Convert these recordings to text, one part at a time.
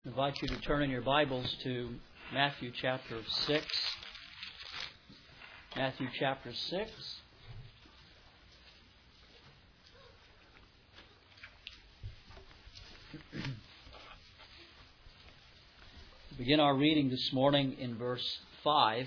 I invite you to turn in your Bibles to Matthew chapter 6. Matthew chapter 6. We begin our reading this morning in verse 5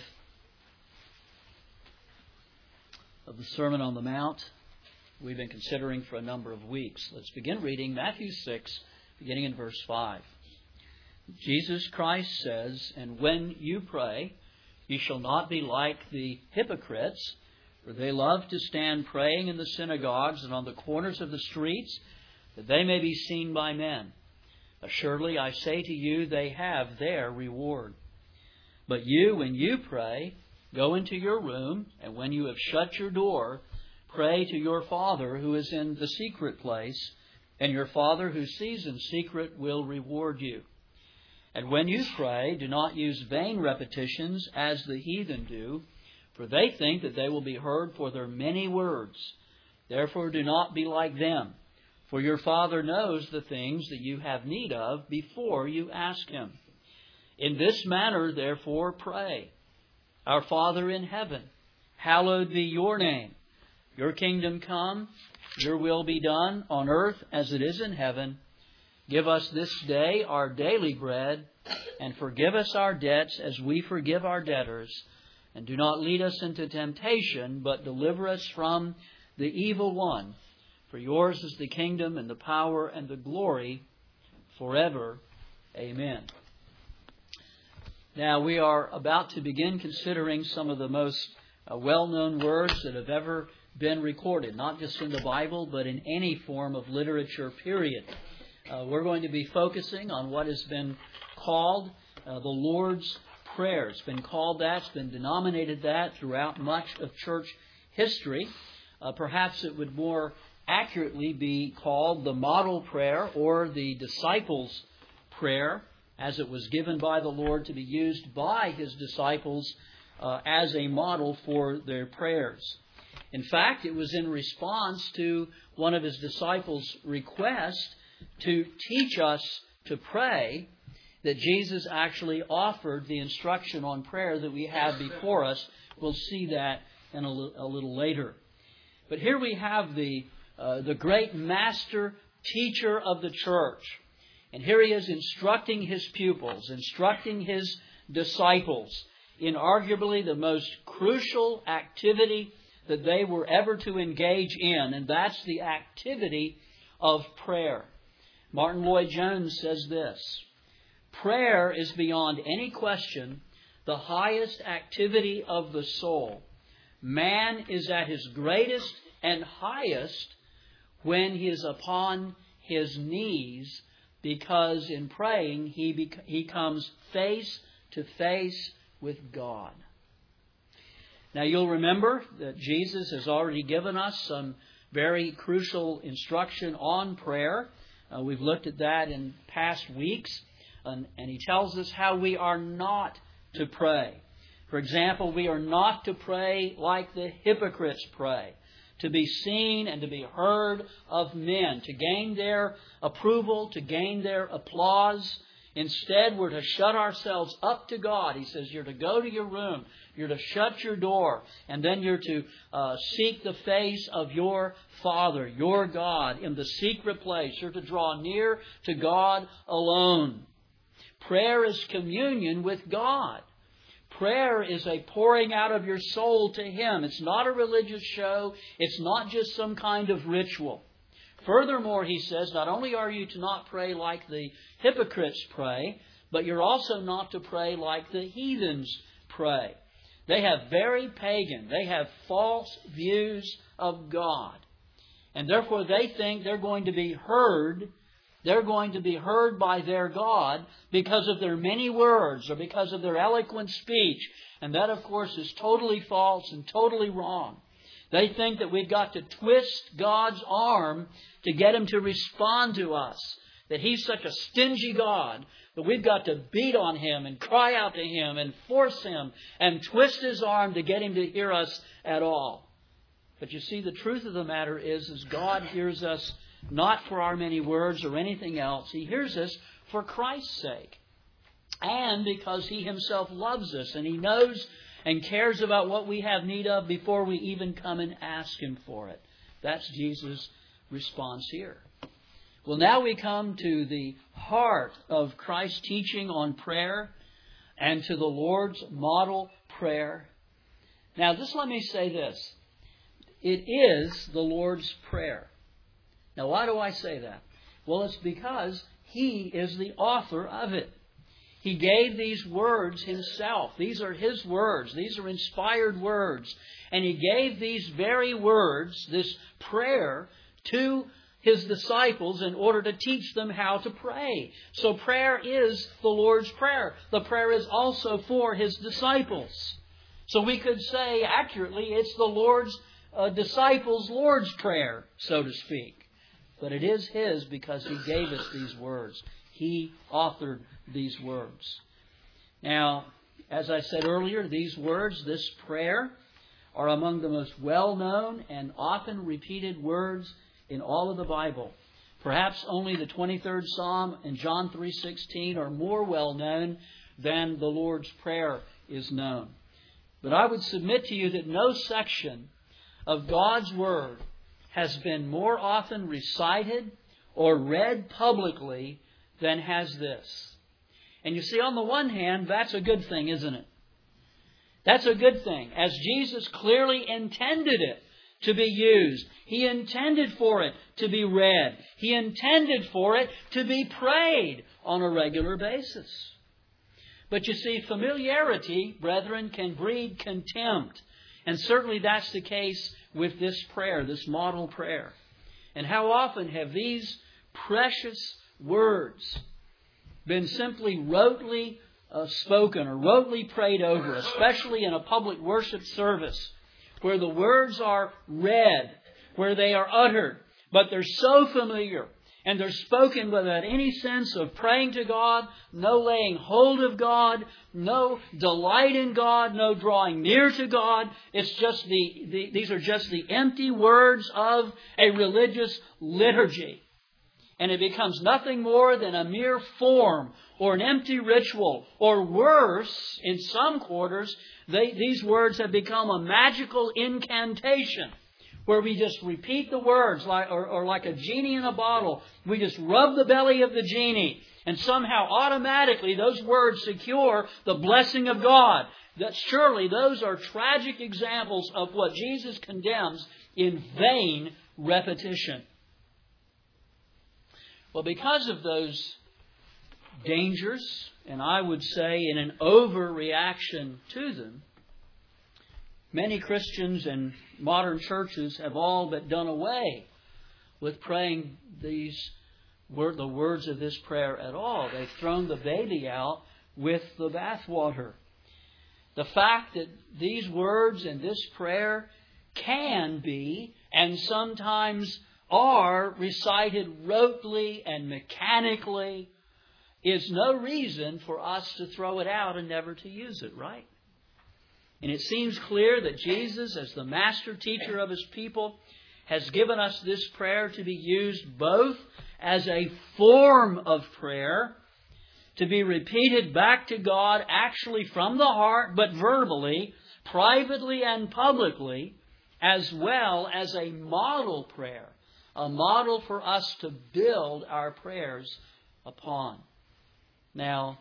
of the Sermon on the Mount we've been considering for a number of weeks. Let's begin reading Matthew 6, beginning in verse 5. Jesus Christ says, "And when you pray, you shall not be like the hypocrites, for they love to stand praying in the synagogues and on the corners of the streets, that they may be seen by men. Assuredly, I say to you, they have their reward. But you, when you pray, go into your room, and when you have shut your door, pray to your Father who is in the secret place, and your Father who sees in secret will reward you. And when you pray, do not use vain repetitions as the heathen do, for they think that they will be heard for their many words. Therefore do not be like them, for your Father knows the things that you have need of before you ask Him. In this manner, therefore, pray. Our Father in heaven, hallowed be your name. Your kingdom come, your will be done on earth as it is in heaven. Give us this day our daily bread, and forgive us our debts as we forgive our debtors. And do not lead us into temptation, but deliver us from the evil one. For yours is the kingdom and the power and the glory forever. Amen." Now we are about to begin considering some of the most well-known words that have ever been recorded, not just in the Bible, but in any form of literature, period. We're going to be focusing on what has been called the Lord's Prayer. It's been called that, it's been denominated that throughout much of church history. Perhaps it would more accurately be called the model prayer or the disciples' prayer, as it was given by the Lord to be used by His disciples as a model for their prayers. In fact, it was in response to one of His disciples' requests to teach us to pray that Jesus actually offered the instruction on prayer that we have before us. We'll see that in a little later. But here we have the great master teacher of the church. And here he is instructing his pupils, instructing his disciples in arguably the most crucial activity that they were ever to engage in, and that's the activity of prayer. Martin Lloyd-Jones says this: "Prayer is beyond any question the highest activity of the soul. Man is at his greatest and highest when he is upon his knees, because in praying he comes face to face with God." Now you'll remember that Jesus has already given us some very crucial instruction on prayer. We've looked at that in past weeks, and He tells us how we are not to pray. For example, we are not to pray like the hypocrites pray, to be seen and to be heard of men, to gain their approval, to gain their applause. Instead, we're to shut ourselves up to God. He says you're to go to your room, you're to shut your door, and then you're to seek the face of your Father, your God, in the secret place. You're to draw near to God alone. Prayer is communion with God. Prayer is a pouring out of your soul to Him. It's not a religious show. It's not just some kind of ritual. Furthermore, he says, not only are you to not pray like the hypocrites pray, but you're also not to pray like the heathens pray. They have very pagan, they have false views of God. And therefore they think they're going to be heard. They're going to be heard by their God because of their many words or because of their eloquent speech. And that, of course, is totally false and totally wrong. They think that we've got to twist God's arm to get Him to respond to us. That He's such a stingy God that we've got to beat on Him and cry out to Him and force Him and twist His arm to get Him to hear us at all. But you see, the truth of the matter is God hears us not for our many words or anything else. He hears us for Christ's sake. And because He Himself loves us and He knows and cares about what we have need of before we even come and ask Him for it. That's Jesus' response here. Well, now we come to the heart of Christ's teaching on prayer and to the Lord's model prayer. Now, just let me say this. It is the Lord's Prayer. Now, why do I say that? Well, it's because He is the author of it. He gave these words Himself. These are His words. These are inspired words. And He gave these very words, this prayer, to His disciples in order to teach them how to pray. So prayer is the Lord's Prayer. The prayer is also for His disciples. So we could say accurately it's the Lord's disciples' Lord's Prayer, so to speak. But it is His because He gave us these words. He authored these words. Now, as I said earlier, these words, this prayer, are among the most well-known and often repeated words in all of the Bible. Perhaps only the 23rd Psalm and John 3:16 are more well-known than the Lord's Prayer is known. But I would submit to you that no section of God's Word has been more often recited or read publicly than has this. And you see, on the one hand, that's a good thing, isn't it? That's a good thing, as Jesus clearly intended it to be used. He intended for it to be read. He intended for it to be prayed on a regular basis. But you see, familiarity, brethren, can breed contempt. And certainly that's the case with this prayer, this model prayer. And how often have these precious words been simply rotely spoken or rotely prayed over, especially in a public worship service where the words are read, where they are uttered, but they're so familiar and they're spoken without any sense of praying to God, no laying hold of God, no delight in God, no drawing near to God. It's just these are just the empty words of a religious liturgy. And it becomes nothing more than a mere form or an empty ritual. Or worse, in some quarters, these words have become a magical incantation where we just repeat the words or like a genie in a bottle. We just rub the belly of the genie and somehow automatically those words secure the blessing of God. That surely those are tragic examples of what Jesus condemns in vain repetition. Well, because of those dangers, and I would say in an overreaction to them, many Christians and modern churches have all but done away with praying the words of this prayer at all. They've thrown the baby out with the bathwater. The fact that these words and this prayer can be, and sometimes are, recited rotely and mechanically is no reason for us to throw it out and never to use it, right? And it seems clear that Jesus, as the master teacher of His people, has given us this prayer to be used both as a form of prayer, to be repeated back to God actually from the heart, but verbally, privately and publicly, as well as a model prayer. A model for us to build our prayers upon. Now,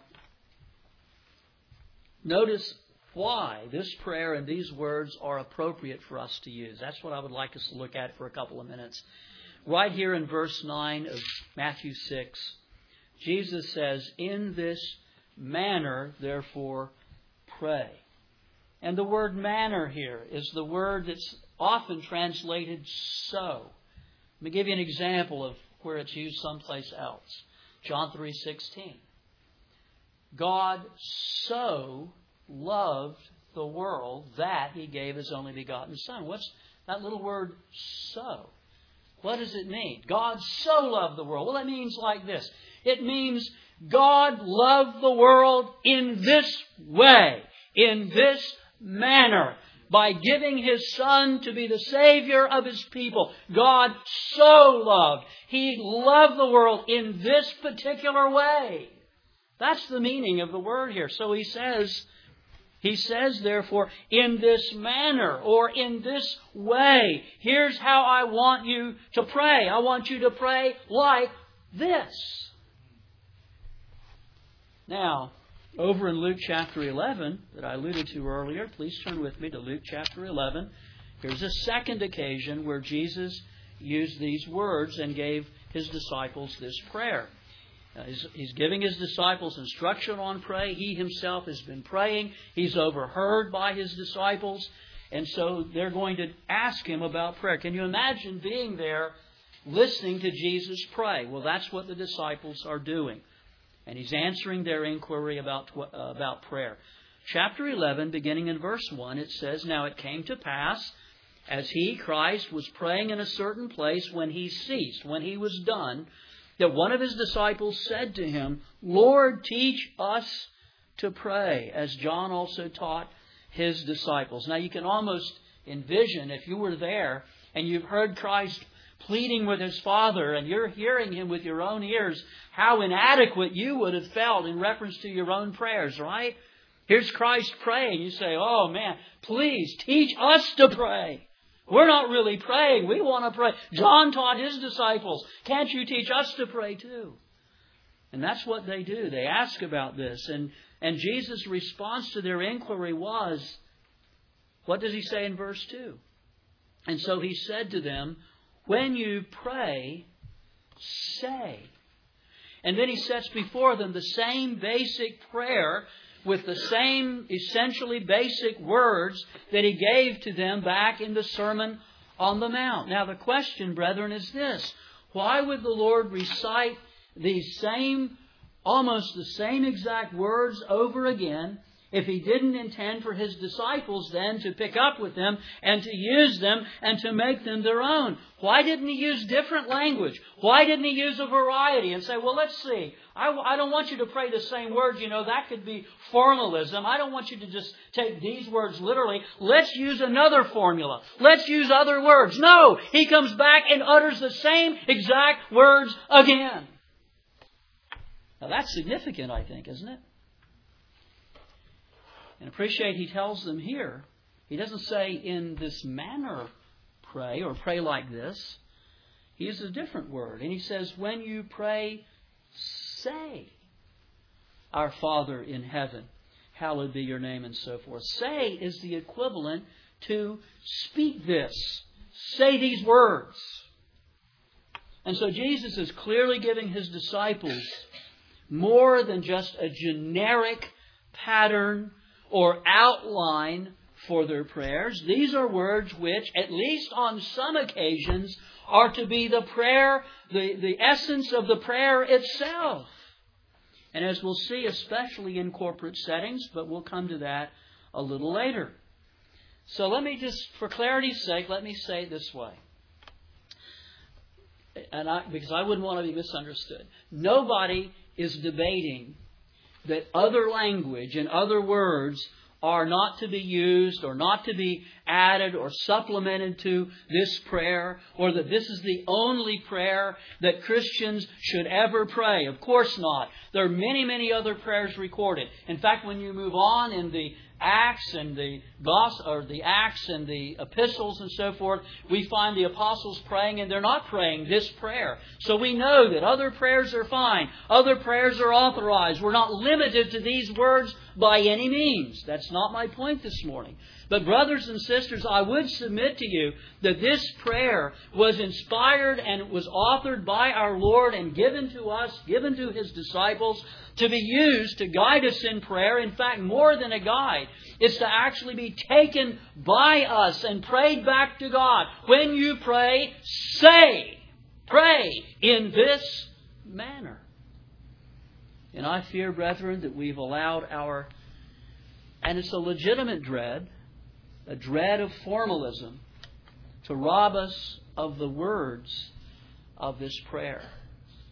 notice why this prayer and these words are appropriate for us to use. That's what I would like us to look at for a couple of minutes. Right here in verse 9 of Matthew 6, Jesus says, "In this manner, therefore, pray." And the word manner here is the word that's often translated so. Let me give you an example of where it's used someplace else. John 3:16. God so loved the world that He gave His only begotten Son. What's that little word so? What does it mean? God so loved the world. Well, it means like this. It means God loved the world in this way, in this manner. by giving His Son to be the Savior of His people. God so loved. He loved the world in this particular way. That's the meaning of the word here. So He says, therefore, in this manner or in this way, here's how I want you to pray. I want you to pray like this. Now, over in Luke chapter 11, that I alluded to earlier, please turn with me to Luke chapter 11. Here's a second occasion where Jesus used these words and gave His disciples this prayer. He's giving His disciples instruction on pray. He Himself has been praying. He's overheard by His disciples. And so they're going to ask Him about prayer. Can you imagine being there listening to Jesus pray? Well, that's what the disciples are doing. And He's answering their inquiry about prayer. Chapter 11, beginning in verse 1, it says, Now it came to pass, as He, Christ, was praying in a certain place, when He ceased, when He was done, that one of His disciples said to Him, Lord, teach us to pray, as John also taught his disciples. Now you can almost envision, if you were there and you've heard Christ pleading with His Father and you're hearing Him with your own ears, how inadequate you would have felt in reference to your own prayers, right? Here's Christ praying. You say, oh man, please teach us to pray. We're not really praying. We want to pray. John taught his disciples. Can't you teach us to pray too? And that's what they do. They ask about this. And Jesus' response to their inquiry was, what does He say in verse 2? And so He said to them, when you pray, say. And then He sets before them the same basic prayer with the same essentially basic words that He gave to them back in the Sermon on the Mount. Now the question, brethren, is this. Why would the Lord recite these almost the same exact words over again if He didn't intend for His disciples then to pick up with them and to use them and to make them their own? Why didn't He use different language? Why didn't He use a variety and say, well, let's see. I don't want you to pray the same words. That could be formalism. I don't want you to just take these words literally. Let's use another formula. Let's use other words. No, He comes back and utters the same exact words again. Now that's significant, I think, isn't it? And appreciate He tells them here, He doesn't say in this manner pray or pray like this. He uses a different word. And He says, when you pray, say, Our Father in heaven, hallowed be your name, and so forth. Say is the equivalent to speak this. Say these words. And so Jesus is clearly giving His disciples more than just a generic pattern or outline for their prayers. These are words which, at least on some occasions, are to be the prayer, the essence of the prayer itself. And as we'll see, especially in corporate settings, but we'll come to that a little later. So let me just, for clarity's sake, let me say it this way. Because I wouldn't want to be misunderstood. Nobody is debating that other language and other words are not to be used or not to be added or supplemented to this prayer, or that this is the only prayer that Christians should ever pray. Of course not. There are many, many other prayers recorded. In fact, when you move on in the Acts and the epistles and so forth, we find the apostles praying, and they're not praying this prayer. So we know that other prayers are fine. Other prayers are authorized. We're not limited to these words by any means. That's not my point this morning. But brothers and sisters, I would submit to you that this prayer was inspired and was authored by our Lord and given to us, given to His disciples, to be used to guide us in prayer. In fact, more than a guide, it's to actually be taken by us and prayed back to God. When you pray, say, pray in this manner. And I fear, brethren, that we've allowed and it's a legitimate dread, a dread of formalism, to rob us of the words of this prayer.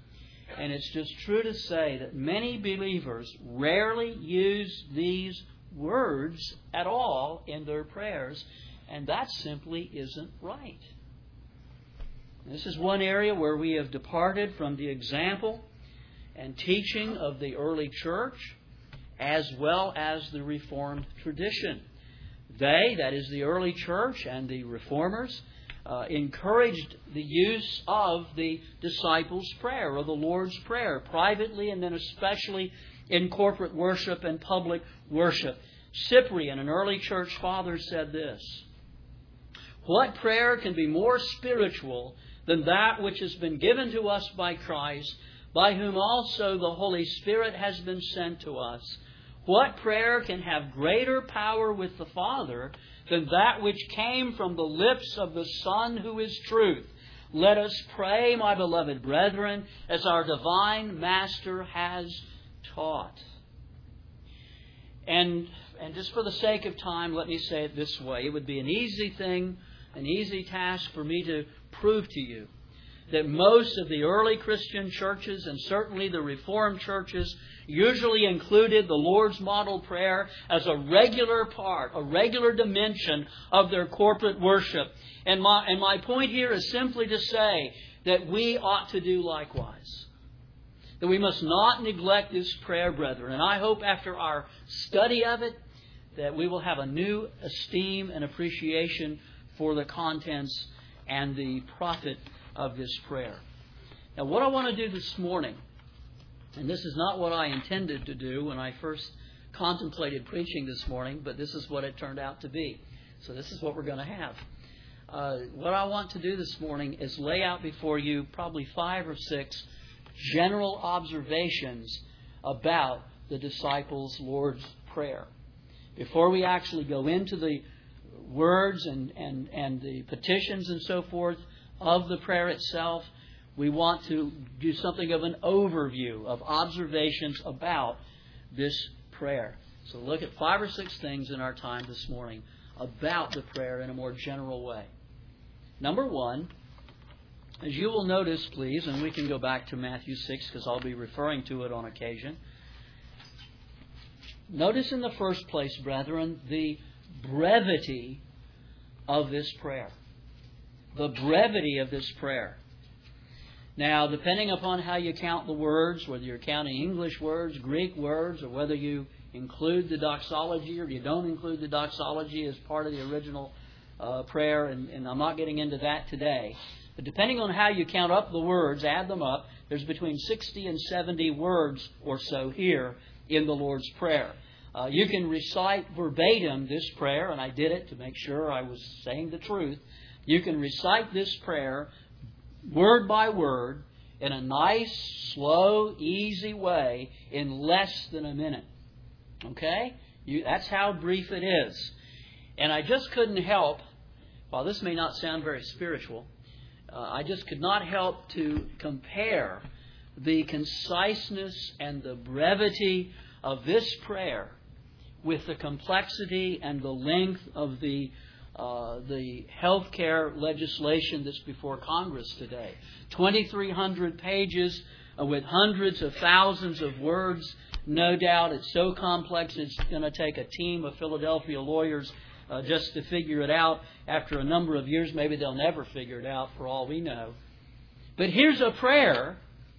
And it's just true to say that many believers rarely use these words at all in their prayers, and that simply isn't right. This is one area where we have departed from the example and teaching of the early church, as well as the Reformed tradition. They, that is the early church and the Reformers, encouraged the use of the disciples' prayer, or the Lord's Prayer, privately and then especially in corporate worship and public worship. Cyprian, an early church father, said this: "What prayer can be more spiritual than that which has been given to us by Christ, by whom also the Holy Spirit has been sent to us? What prayer can have greater power with the Father than that which came from the lips of the Son who is truth? Let us pray, my beloved brethren, as our divine Master has taught." And just for the sake of time, let me say it this way. It would be an easy thing, an easy task for me to prove to you that most of the early Christian churches, and certainly the Reformed churches, usually included the Lord's model prayer as a regular part, a regular dimension of their corporate worship. And my point here is simply to say that we ought to do likewise. That we must not neglect this prayer, brethren. And I hope after our study of it that we will have a new esteem and appreciation for the contents and the profit of this prayer. Now, what I want to do this morning, and this is not what I intended to do when I first contemplated preaching this morning, but this is what it turned out to be. So this is what we're going to have. What I want to do this morning is lay out before you probably 5 or 6 general observations about the disciples' Lord's Prayer. Before we actually go into the words and the petitions and so forth of the prayer itself, we want to do something of an overview of observations about this prayer. So look at 5 or 6 things in our time this morning about the prayer in a more general way. Number 1, as you will notice, please, and we can go back to Matthew 6 because I'll be referring to it on occasion. Notice in the first place, brethren, the brevity of this prayer. The brevity of this prayer. Now, depending upon how you count the words, whether you're counting English words, Greek words, or whether you include the doxology or you don't include the doxology as part of the original prayer, and I'm not getting into that today. But depending on how you count up the words, add them up, there's between 60 and 70 words or so here in the Lord's Prayer. You can recite verbatim this prayer, and I did it to make sure I was saying the truth. You can recite this prayer word by word in a nice, slow, easy way in less than a minute. Okay? That's how brief it is. And I just couldn't help, while this may not sound very spiritual, I just could not help to compare the conciseness and the brevity of this prayer with the complexity and the length of the health care legislation that's before Congress today. 2,300 pages with hundreds of thousands of words. No doubt it's so complex it's going to take a team of Philadelphia lawyers just to figure it out. After a number of years, maybe they'll never figure it out for all we know. But here's a prayer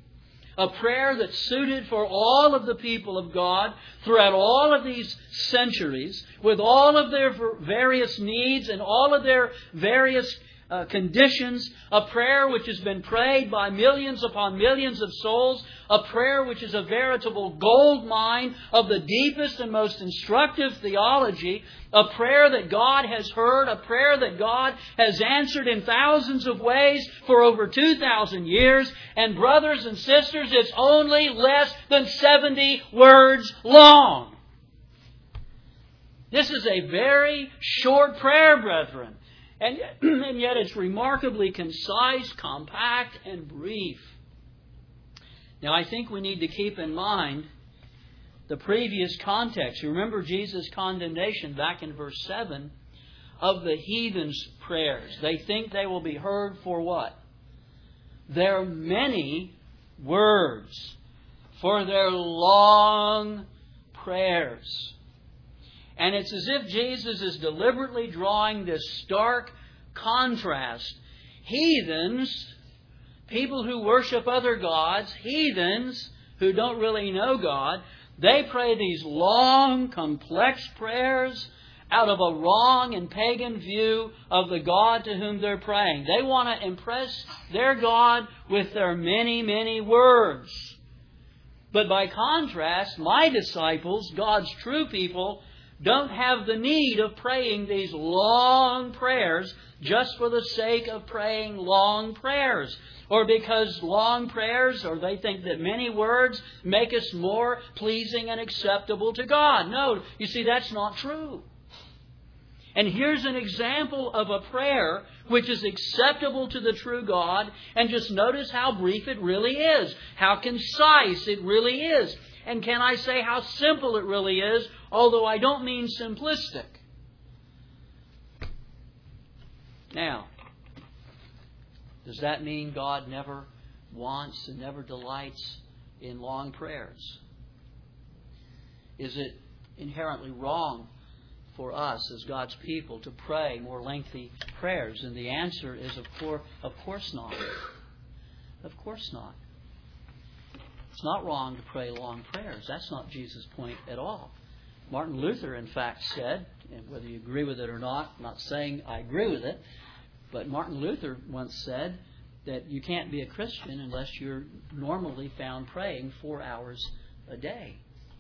that's suited for all of the people of God throughout all of these centuries, with all of their various needs and all of their various conditions, a prayer which has been prayed by millions upon millions of souls, a prayer which is a veritable gold mine of the deepest and most instructive theology, a prayer that God has heard, a prayer that God has answered in thousands of ways for over 2,000 years. And brothers and sisters, it's only less than 70 words long. This is a very short prayer, brethren. And yet it's remarkably concise, compact, and brief. Now, I think we need to keep in mind the previous context. You remember Jesus' condemnation back in verse 7 of the heathens' prayers. They think they will be heard for what? Their many words, for their long prayers. And it's as if Jesus is deliberately drawing this stark contrast. Heathens, people who worship other gods, heathens who don't really know God, they pray these long, complex prayers out of a wrong and pagan view of the God to whom they're praying. They want to impress their God with their many, many words. But by contrast, my disciples, God's true people, don't have the need of praying these long prayers just for the sake of praying long prayers. Or because long prayers, or they think that many words make us more pleasing and acceptable to God. No, you see, that's not true. And here's an example of a prayer which is acceptable to the true God. And just notice how brief it really is. How concise it really is. And can I say how simple it really is, although I don't mean simplistic. Now, does that mean God never wants and never delights in long prayers? Is it inherently wrong for us as God's people to pray more lengthy prayers? And the answer is, of course not. Of course not. It's not wrong to pray long prayers. That's not Jesus' point at all. Martin Luther, in fact, said, and whether you agree with it or not, I'm not saying I agree with it, but Martin Luther once said that you can't be a Christian unless you're normally found praying 4 hours a day.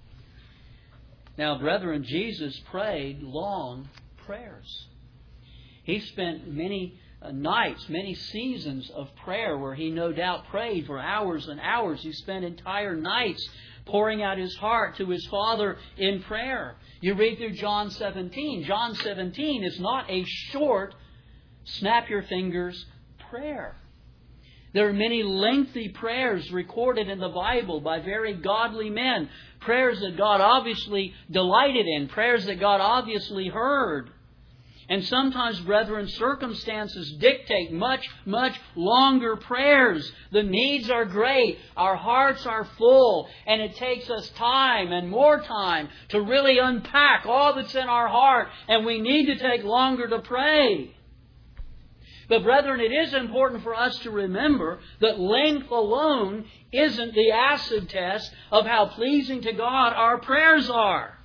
Now, brethren, Jesus prayed long prayers. He spent many nights, many seasons of prayer where He no doubt prayed for hours and hours. He spent entire nights pouring out His heart to His Father in prayer. You read through John 17. John 17 is not a short, snap your fingers prayer. There are many lengthy prayers recorded in the Bible by very godly men. Prayers that God obviously delighted in. Prayers that God obviously heard. And sometimes, brethren, circumstances dictate much, much longer prayers. The needs are great. Our hearts are full. And it takes us time and more time to really unpack all that's in our heart. And we need to take longer to pray. But brethren, it is important for us to remember that length alone isn't the acid test of how pleasing to God our prayers are.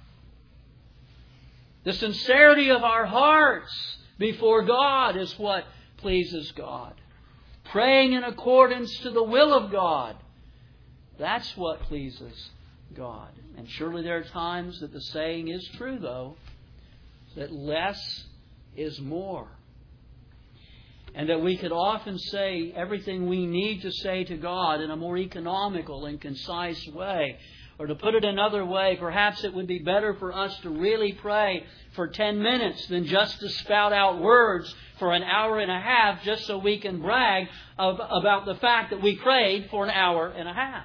The sincerity of our hearts before God is what pleases God. Praying in accordance to the will of God, that's what pleases God. And surely there are times that the saying is true, though, that less is more. And that we could often say everything we need to say to God in a more economical and concise way. Or to put it another way, perhaps it would be better for us to really pray for 10 minutes than just to spout out words for an hour and a half just so we can brag about the fact that we prayed for an hour and a half.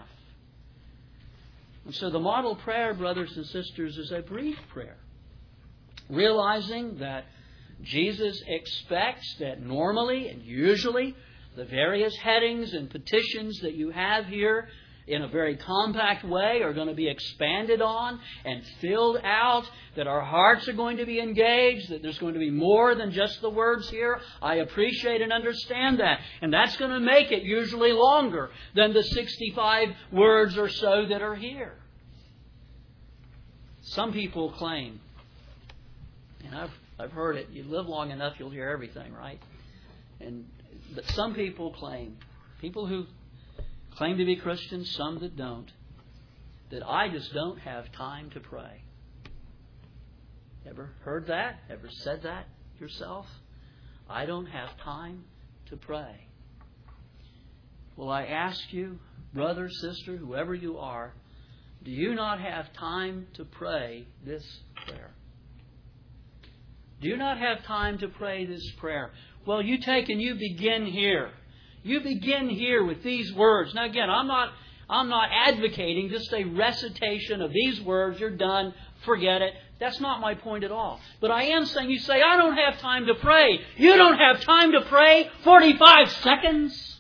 And so the model prayer, brothers and sisters, is a brief prayer. Realizing that Jesus expects that normally and usually the various headings and petitions that you have here in a very compact way are going to be expanded on and filled out, that our hearts are going to be engaged, that there's going to be more than just the words here. I appreciate and understand that. And that's going to make it usually longer than the 65 words or so that are here. Some people claim, and I've heard it, you live long enough, you'll hear everything, right? But some people claim, people who claim to be Christians, some that don't, that I just don't have time to pray. Ever heard that? Ever said that yourself? I don't have time to pray. Well, I ask you, brother, sister, whoever you are, do you not have time to pray this prayer? Do you not have time to pray this prayer? Well, you take and you begin here. You begin here with these words. Now again, I'm not advocating just a recitation of these words. You're done. Forget it. That's not my point at all. But I am saying, you say, I don't have time to pray. You don't have time to pray 45 seconds?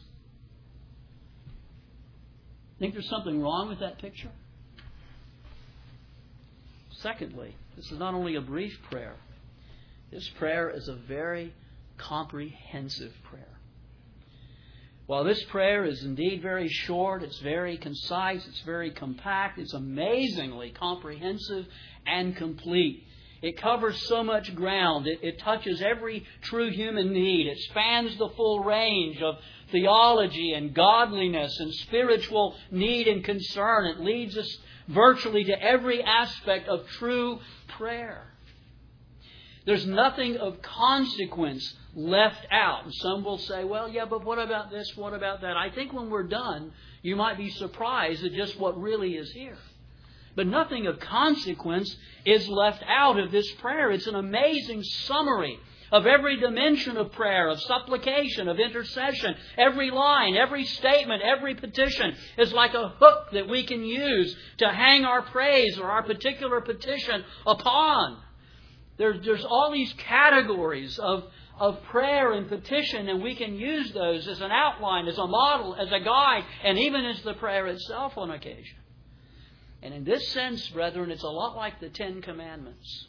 Think there's something wrong with that picture? Secondly, this is not only a brief prayer. This prayer is a very comprehensive prayer. While this prayer is indeed very short, it's very concise, it's very compact, it's amazingly comprehensive and complete. It covers so much ground. It touches every true human need. It spans the full range of theology and godliness and spiritual need and concern. It leads us virtually to every aspect of true prayer. There's nothing of consequence left out. And some will say, well, yeah, but what about this? What about that? I think when we're done, you might be surprised at just what really is here. But nothing of consequence is left out of this prayer. It's an amazing summary of every dimension of prayer, of supplication, of intercession. Every line, every statement, every petition is like a hook that we can use to hang our praise or our particular petition upon. There's all these categories of prayer and petition, and we can use those as an outline, as a model, as a guide, and even as the prayer itself on occasion. And in this sense, brethren, it's a lot like the Ten Commandments.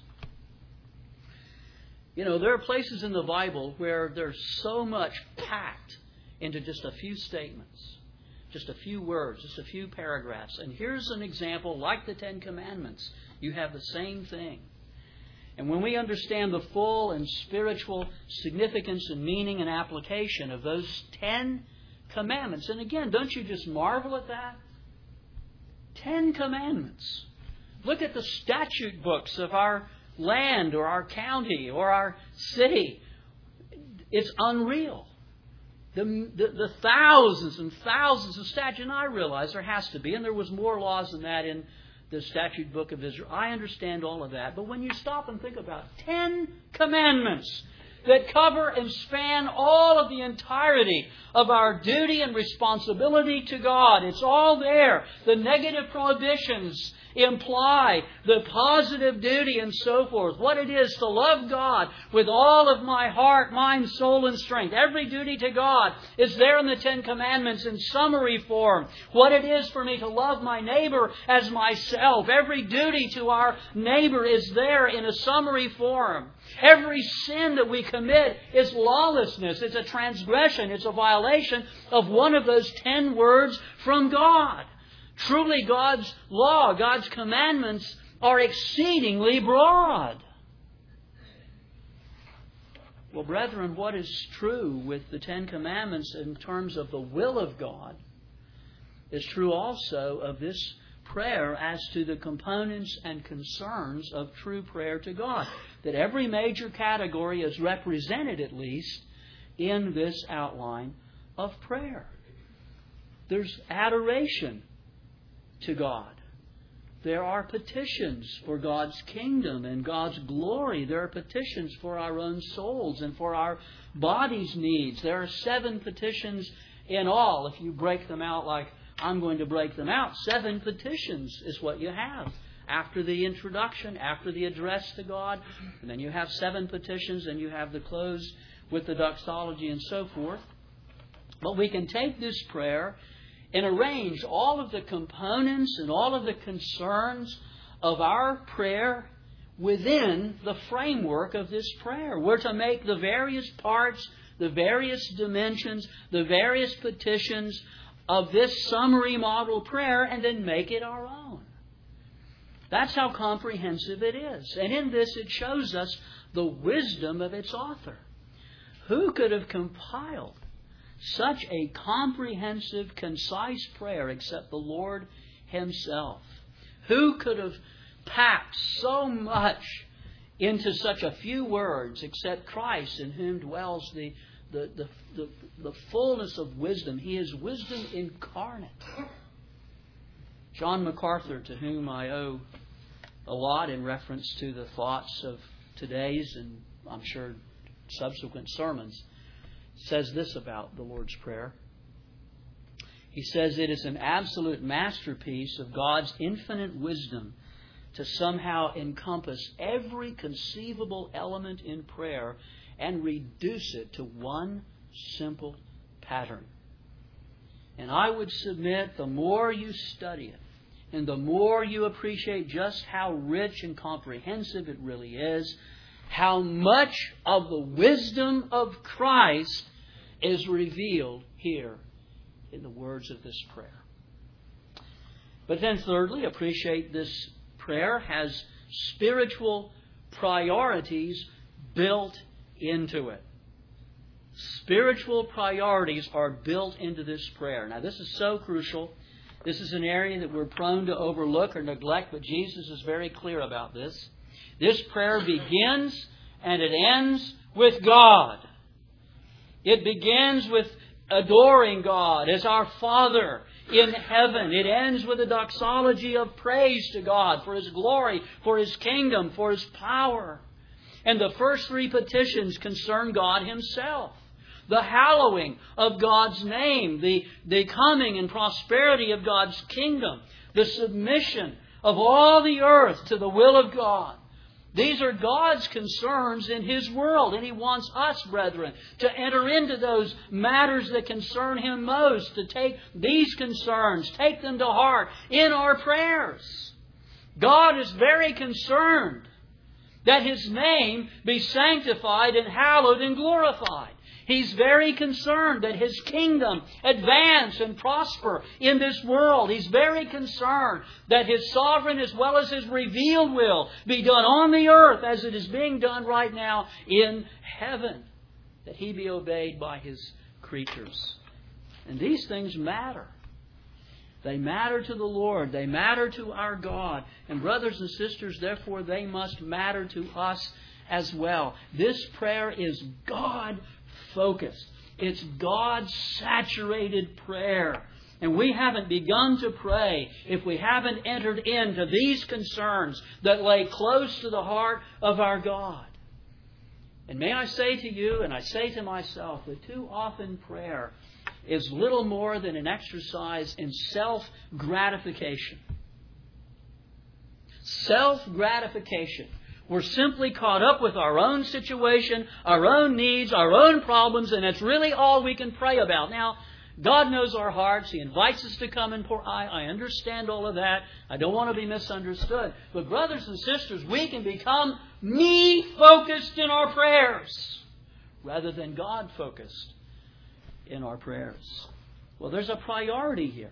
You know, there are places in the Bible where there's so much packed into just a few statements, just a few words, just a few paragraphs. And here's an example, like the Ten Commandments. You have the same thing. And when we understand the full and spiritual significance and meaning and application of those 10 commandments, and again, don't you just marvel at that? 10 commandments. Look at the statute books of our land or our county or our city. It's unreal. The thousands and thousands of statutes, and I realize there has to be, and there was more laws than that in the statute book of Israel. I understand all of that. But when you stop and think about 10 commandments that cover and span all of the entirety of our duty and responsibility to God, it's all there. The negative prohibitions imply the positive duty and so forth. What it is to love God with all of my heart, mind, soul, and strength. Every duty to God is there in the Ten Commandments in summary form. What it is for me to love my neighbor as myself. Every duty to our neighbor is there in a summary form. Every sin that we commit is lawlessness. It's a transgression. It's a violation of one of those 10 words from God. Truly, God's law, God's commandments are exceedingly broad. Well, brethren, what is true with the Ten Commandments in terms of the will of God is true also of this prayer as to the components and concerns of true prayer to God. That every major category is represented, at least, in this outline of prayer. There's adoration to God. There are petitions for God's kingdom and God's glory. There are petitions for our own souls and for our body's needs. There are 7 petitions in all. If you break them out like I'm going to break them out, 7 petitions is what you have. After the introduction, after the address to God, and then you have 7 petitions, and you have the close with the doxology and so forth. But we can take this prayer and arrange all of the components and all of the concerns of our prayer within the framework of this prayer. We're to make the various parts, the various dimensions, the various petitions of this summary model prayer and then make it our own. That's how comprehensive it is. And in this it shows us the wisdom of its author. Who could have compiled such a comprehensive, concise prayer except the Lord Himself? Who could have packed so much into such a few words except Christ, in whom dwells the fullness of wisdom? He is wisdom incarnate. John MacArthur, to whom I owe a lot in reference to the thoughts of today's and I'm sure subsequent sermons, says this about the Lord's Prayer. He says it is an absolute masterpiece of God's infinite wisdom to somehow encompass every conceivable element in prayer and reduce it to one simple pattern. And I would submit the more you study it And the more you appreciate just how rich and comprehensive it really is, how much of the wisdom of Christ is revealed here in the words of this prayer. But then thirdly, appreciate this prayer has spiritual priorities built into it. Spiritual priorities are built into this prayer. Now, this is so crucial. This is an area that we're prone to overlook or neglect, but Jesus is very clear about this. This prayer begins and it ends with God. It begins with adoring God as our Father in heaven. It ends with a doxology of praise to God for His glory, for His kingdom, for His power. And the first three petitions concern God Himself. The hallowing of God's name, the coming and prosperity of God's kingdom, the submission of all the earth to the will of God. These are God's concerns in His world, and He wants us, brethren, to enter into those matters that concern Him most, to take these concerns, take them to heart in our prayers. God is very concerned that His name be sanctified and hallowed and glorified. He's very concerned that His kingdom advance and prosper in this world. He's very concerned that His sovereign as well as His revealed will be done on the earth as it is being done right now in heaven. That He be obeyed by His creatures. And these things matter. They matter to the Lord. They matter to our God. And brothers and sisters, therefore, they must matter to us as well. This prayer is God-focused. It's God-saturated prayer. And we haven't begun to pray if we haven't entered into these concerns that lay close to the heart of our God. And may I say to you, and I say to myself, that too often prayer is little more than an exercise in self-gratification. Self-gratification. We're simply caught up with our own situation, our own needs, our own problems, and it's really all we can pray about. Now, God knows our hearts. He invites us to come and pour. I understand all of that. I don't want to be misunderstood. But brothers and sisters, we can become me-focused in our prayers rather than God-focused in our prayers. Well, there's a priority here.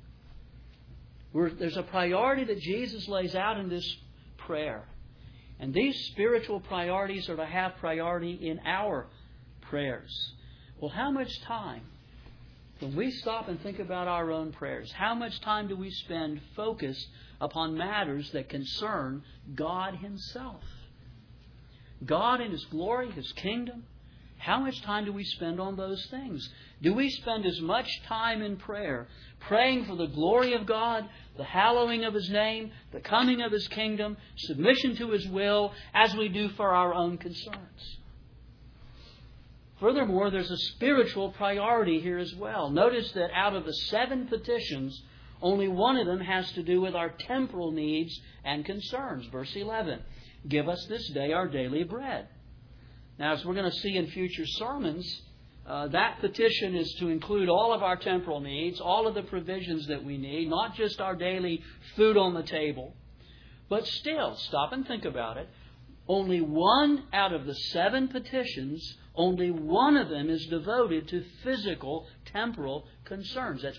There's a priority that Jesus lays out in this prayer. And these spiritual priorities are to have priority in our prayers. Well, how much time, when we stop and think about our own prayers, how much time do we spend focused upon matters that concern God Himself? God and His glory, His kingdom. How much time do we spend on those things? Do we spend as much time in prayer, praying for the glory of God, the hallowing of His name, the coming of His kingdom, submission to His will, as we do for our own concerns? Furthermore, there's a spiritual priority here as well. Notice that out of the 7 petitions, only one of them has to do with our temporal needs and concerns. Verse 11, give us this day our daily bread. Now, as we're going to see in future sermons, that petition is to include all of our temporal needs, all of the provisions that we need, not just our daily food on the table. But still, stop and think about it. Only one out of the 7 petitions, only one of them is devoted to physical, temporal concerns. That's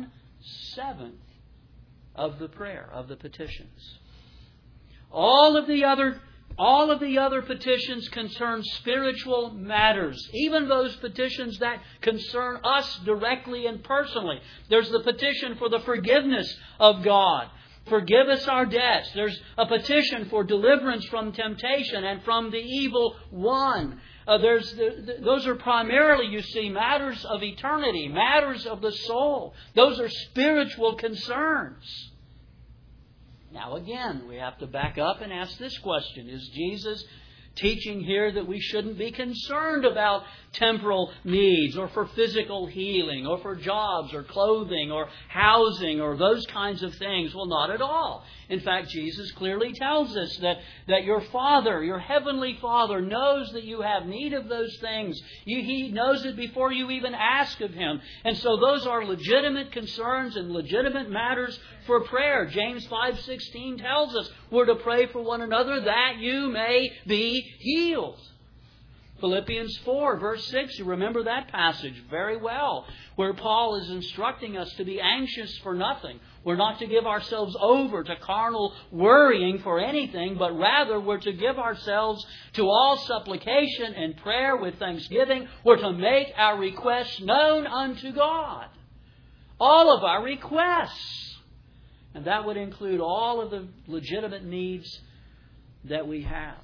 1/7 of the prayer, of the petitions. All of the other petitions concern spiritual matters. Even those petitions that concern us directly and personally. There's the petition for the forgiveness of God. Forgive us our debts. There's a petition for deliverance from temptation and from the evil one. Those are primarily, you see, matters of eternity, matters of the soul. Those are spiritual concerns. Now again, we have to back up and ask this question. Is Jesus teaching here that we shouldn't be concerned about temporal needs or for physical healing or for jobs or clothing or housing or those kinds of things. Well, not at all. In fact, Jesus clearly tells us that your Father, your Heavenly Father, knows that you have need of those things. He knows it before you even ask of Him. And so those are legitimate concerns and legitimate matters for prayer. James 5:16 tells us we're to pray for one another that you may be healed. Philippians 4, verse 6, you remember that passage very well, where Paul is instructing us to be anxious for nothing. We're not to give ourselves over to carnal worrying for anything, but rather we're to give ourselves to all supplication and prayer with thanksgiving. We're to make our requests known unto God. All of our requests. And that would include all of the legitimate needs that we have.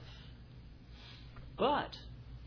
But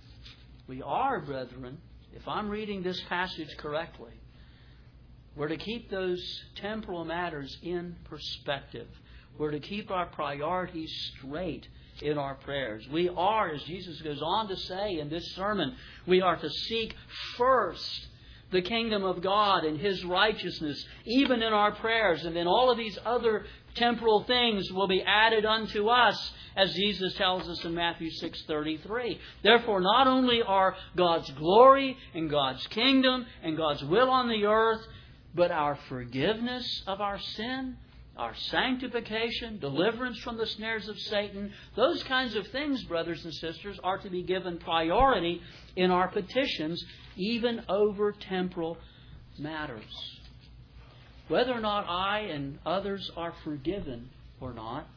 we are, brethren, if I'm reading this passage correctly, we're to keep those temporal matters in perspective. We're to keep our priorities straight in our prayers. We are, as Jesus goes on to say in this sermon, we are to seek first the kingdom of God and His righteousness, even in our prayers. And then all of these other temporal things will be added unto us, as Jesus tells us in Matthew 6:33. Therefore, not only are God's glory and God's kingdom and God's will on the earth, but our forgiveness of our sin, our sanctification, deliverance from the snares of Satan, those kinds of things, brothers and sisters, are to be given priority in our petitions, even over temporal matters. Whether or not I and others are forgiven or not,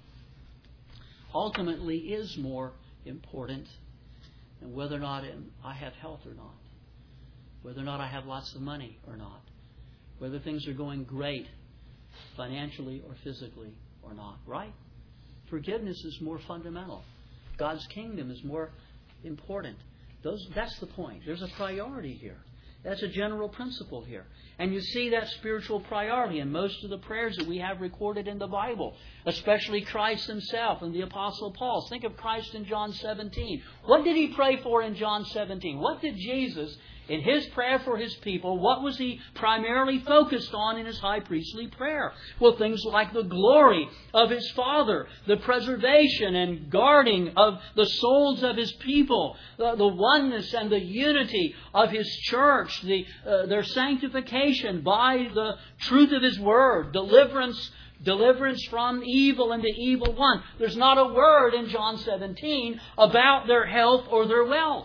ultimately is more important than whether or not I have health or not, whether or not I have lots of money or not, whether things are going great financially or physically or not, right? Forgiveness is more fundamental. God's kingdom is more important. That's the point. There's a priority here. That's a general principle here. And you see that spiritual priority in most of the prayers that we have recorded in the Bible, especially Christ Himself and the Apostle Paul. Think of Christ in John 17. What did He pray for in John 17? What did Jesus, in His prayer for His people, what was He primarily focused on in His high priestly prayer? Well, things like the glory of His Father, the preservation and guarding of the souls of His people, the oneness and the unity of His church, their sanctification by the truth of His Word, deliverance from evil and the evil one. There's not a word in John 17 about their health or their wealth.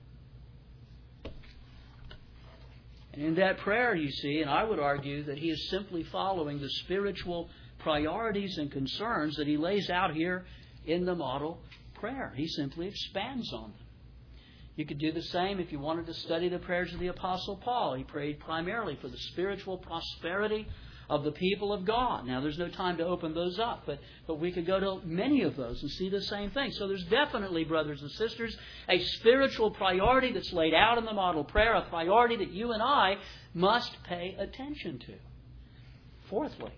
In that prayer, you see, and I would argue that he is simply following the spiritual priorities and concerns that he lays out here in the model prayer. He simply expands on them. You could do the same if you wanted to study the prayers of the Apostle Paul. He prayed primarily for the spiritual prosperity of the people of God. Now, there's no time to open those up, but we could go to many of those and see the same thing. So there's definitely, brothers and sisters, a spiritual priority that's laid out in the model prayer, a priority that you and I must pay attention to. Fourthly,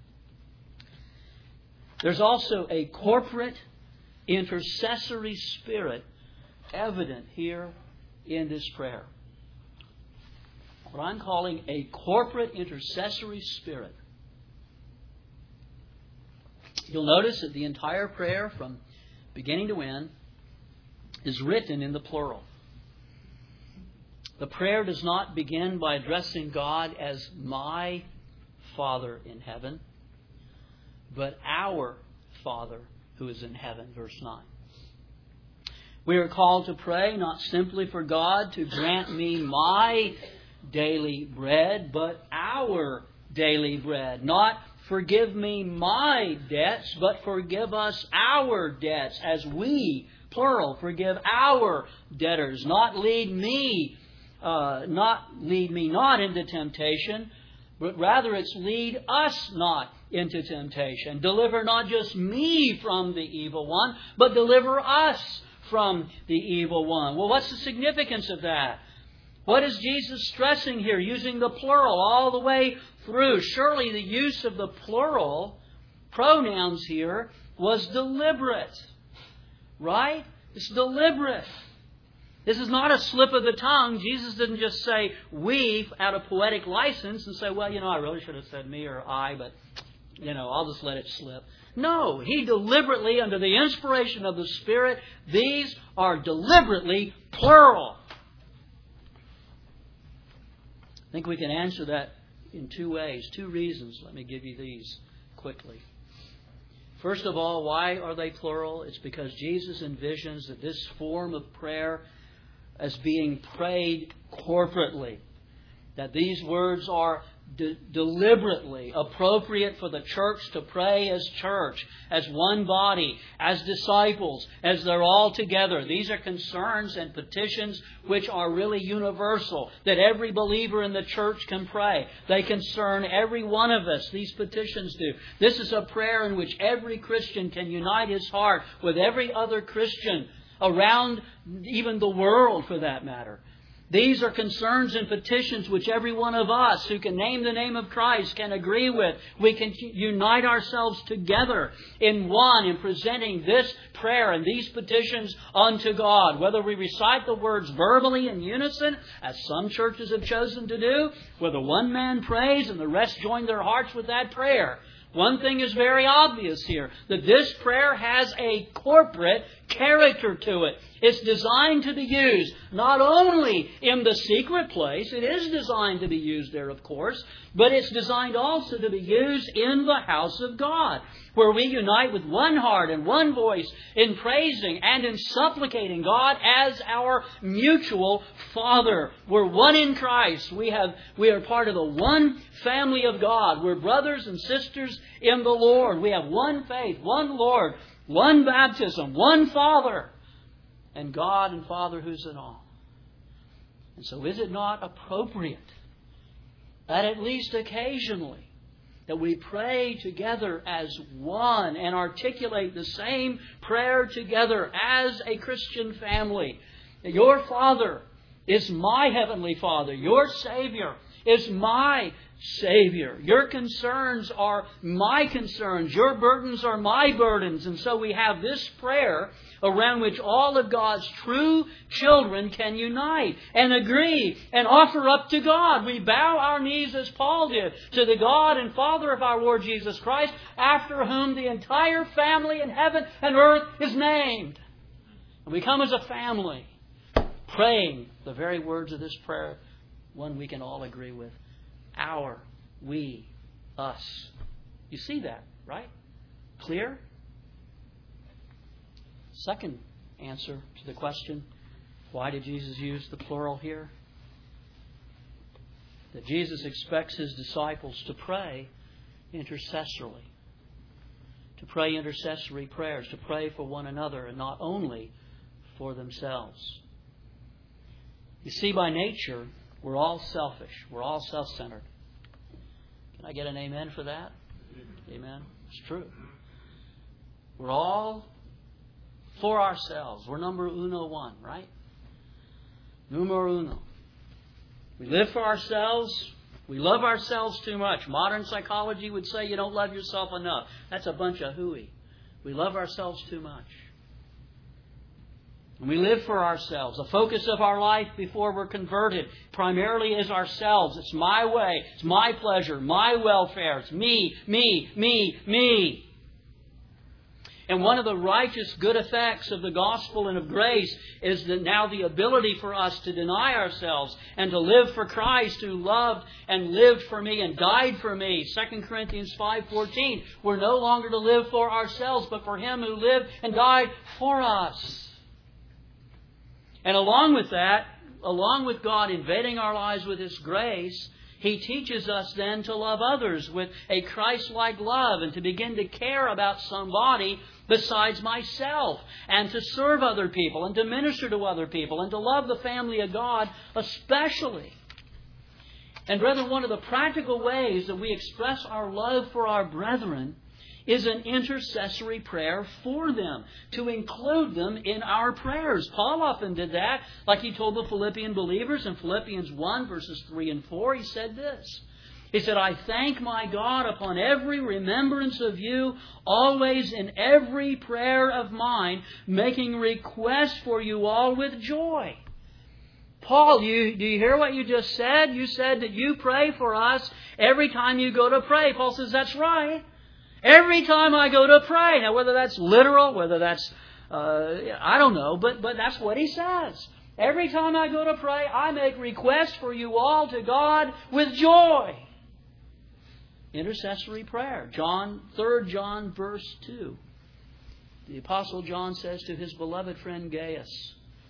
there's also a corporate intercessory spirit evident here in this prayer. What I'm calling a corporate intercessory spirit. You'll notice that the entire prayer from beginning to end is written in the plural. The prayer does not begin by addressing God as my Father in heaven, but our Father who is in heaven, verse 9. We are called to pray not simply for God to grant me my daily bread, but our daily bread. Not forgive me my debts, but forgive us our debts as we, plural, forgive our debtors. Not lead me not into temptation, but rather it's lead us not into temptation. Deliver not just me from the evil one, but deliver us from the evil one. Well, what's the significance of that? What is Jesus stressing here, using the plural all the way through? Surely the use of the plural pronouns here was deliberate. Right? It's deliberate. This is not a slip of the tongue. Jesus didn't just say we out of poetic license and say, well, I really should have said me or I, but, I'll just let it slip. No, He deliberately, under the inspiration of the Spirit, these are deliberately plural. I think we can answer that in two ways, two reasons. Let me give you these quickly. First of all, why are they plural? It's because Jesus envisions that this form of prayer as being prayed corporately. That these words are deliberately appropriate for the church to pray as church, as one body, as disciples, as they're all together. These are concerns and petitions which are really universal, that every believer in the church can pray. They concern every one of us. These petitions do. This is a prayer in which every Christian can unite his heart with every other Christian around even the world, for that matter. These are concerns and petitions which every one of us who can name the name of Christ can agree with. We can unite ourselves together in one in presenting this prayer and these petitions unto God. Whether we recite the words verbally in unison, as some churches have chosen to do, whether one man prays and the rest join their hearts with that prayer. One thing is very obvious here, that this prayer has a corporate character to it. It's designed to be used not only in the secret place, it is designed to be used there, of course, but it's designed also to be used in the house of God, where we unite with one heart and one voice in praising and in supplicating God as our mutual Father. We're one in Christ. We are part of the one family of God. We're brothers and sisters in the Lord. We have one faith, one Lord, one baptism, one Father, and God and Father who's in all. And so is it not appropriate that at least occasionally that we pray together as one and articulate the same prayer together as a Christian family? Your Father is my Heavenly Father. Your Savior is my Savior. Your concerns are my concerns. Your burdens are my burdens. And so we have this prayer around which all of God's true children can unite and agree and offer up to God. We bow our knees as Paul did to the God and Father of our Lord Jesus Christ, after whom the entire family in heaven and earth is named. And we come as a family, praying the very words of this prayer, one we can all agree with. Our, we, us. You see that, right? Clear? Second answer to the question, why did Jesus use the plural here? That Jesus expects His disciples to pray intercessorily. To pray intercessory prayers. To pray for one another and not only for themselves. You see, by nature, we're all selfish. We're all self-centered. Can I get an amen for that? Amen. It's true. We're all for ourselves. We're number one, right? Numero uno. We live for ourselves. We love ourselves too much. Modern psychology would say you don't love yourself enough. That's a bunch of hooey. We love ourselves too much. And we live for ourselves. The focus of our life before we're converted primarily is ourselves. It's my way. It's my pleasure. My welfare. It's me, me, me, me. And one of the righteous good effects of the gospel and of grace is that now the ability for us to deny ourselves and to live for Christ, who loved and lived for me and died for me. 2 Corinthians 5:14. We're no longer to live for ourselves, but for Him who lived and died for us. And along with that, along with God invading our lives with His grace, He teaches us then to love others with a Christ-like love and to begin to care about somebody besides myself, and to serve other people and to minister to other people and to love the family of God especially. And brethren, one of the practical ways that we express our love for our brethren is an intercessory prayer for them, to include them in our prayers. Paul often did that, like he told the Philippian believers in Philippians 1, verses 3 and 4. He said this, He said, I thank my God upon every remembrance of you, always in every prayer of mine, making request for you all with joy. Paul, do you hear what you just said? You said that you pray for us every time you go to pray. Paul says, that's right. Every time I go to pray. Now, whether that's literal, whether that's, I don't know, but that's what he says. Every time I go to pray, I make request for you all to God with joy. Intercessory prayer. 3 John verse 2. The Apostle John says to his beloved friend Gaius,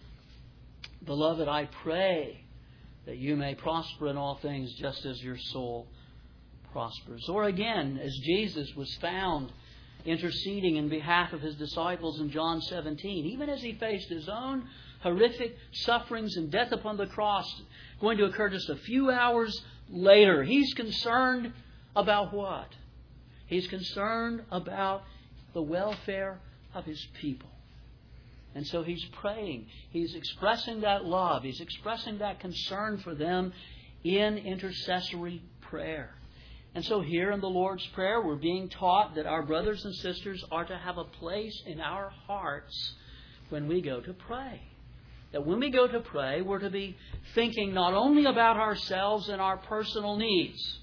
Beloved, I pray that you may prosper in all things just as your soul prospers. Or again, as Jesus was found interceding in behalf of His disciples in John 17, even as He faced His own horrific sufferings and death upon the cross, going to occur just a few hours later, He's concerned about what? He's concerned about the welfare of His people. And so He's praying. He's expressing that love. He's expressing that concern for them in intercessory prayer. And so here in the Lord's Prayer, we're being taught that our brothers and sisters are to have a place in our hearts when we go to pray. That when we go to pray, we're to be thinking not only about ourselves and our personal needs.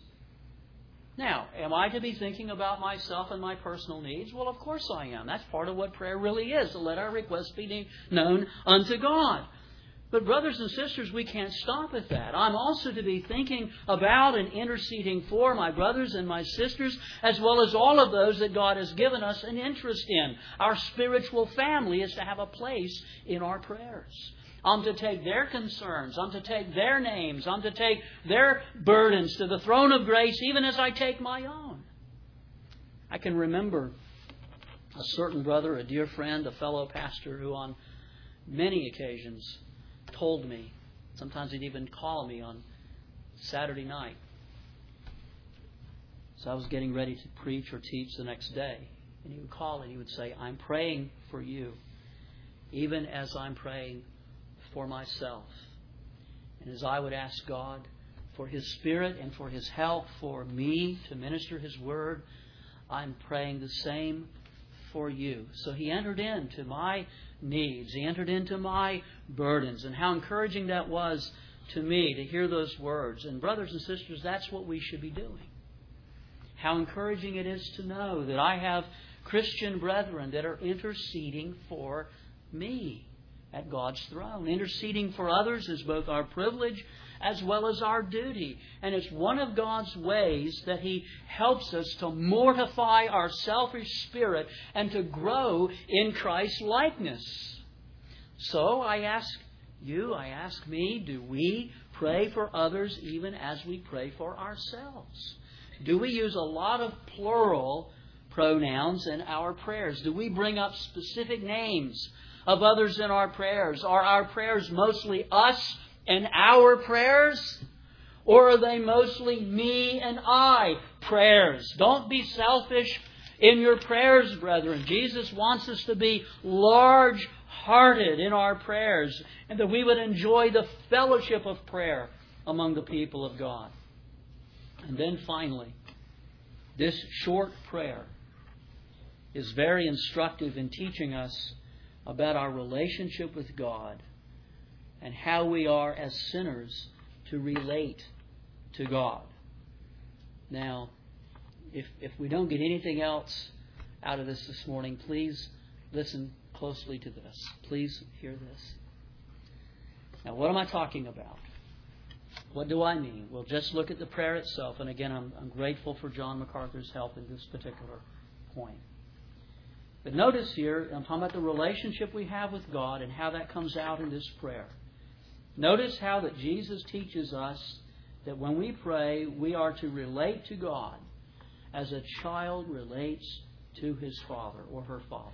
Now, am I to be thinking about myself and my personal needs? Well, of course I am. That's part of what prayer really is, to let our requests be known unto God. But brothers and sisters, we can't stop at that. I'm also to be thinking about and interceding for my brothers and my sisters, as well as all of those that God has given us an interest in. Our spiritual family is to have a place in our prayers. I'm to take their concerns. I'm to take their names. I'm to take their burdens to the throne of grace, even as I take my own. I can remember a certain brother, a dear friend, a fellow pastor, who on many occasions told me, sometimes he'd even call me on Saturday night. So I was getting ready to preach or teach the next day. And he would call and he would say, I'm praying for you, even as I'm praying for myself. And as I would ask God for His Spirit and for His help for me to minister His Word, I'm praying the same for you. So he entered into my needs. He entered into my burdens. And how encouraging that was to me to hear those words. And brothers and sisters, that's what we should be doing. How encouraging it is to know that I have Christian brethren that are interceding for me at God's throne. Interceding for others is both our privilege as well as our duty. And it's one of God's ways that He helps us to mortify our selfish spirit and to grow in Christ's likeness. So I ask you, I ask me, do we pray for others even as we pray for ourselves? Do we use a lot of plural pronouns in our prayers? Do we bring up specific names of others in our prayers? Are our prayers mostly us and our prayers? Or are they mostly me and I prayers? Don't be selfish in your prayers, brethren. Jesus wants us to be large-hearted in our prayers, and that we would enjoy the fellowship of prayer among the people of God. And then finally, this short prayer is very instructive in teaching us about our relationship with God and how we are as sinners to relate to God. Now, if we don't get anything else out of this morning, please listen closely to this. Please hear this. Now, what am I talking about? What do I mean? Well, just look at the prayer itself. And again, I'm grateful for John MacArthur's help in this particular point. But notice here, I'm talking about the relationship we have with God and how that comes out in this prayer. Notice how that Jesus teaches us that when we pray, we are to relate to God as a child relates to his father or her father.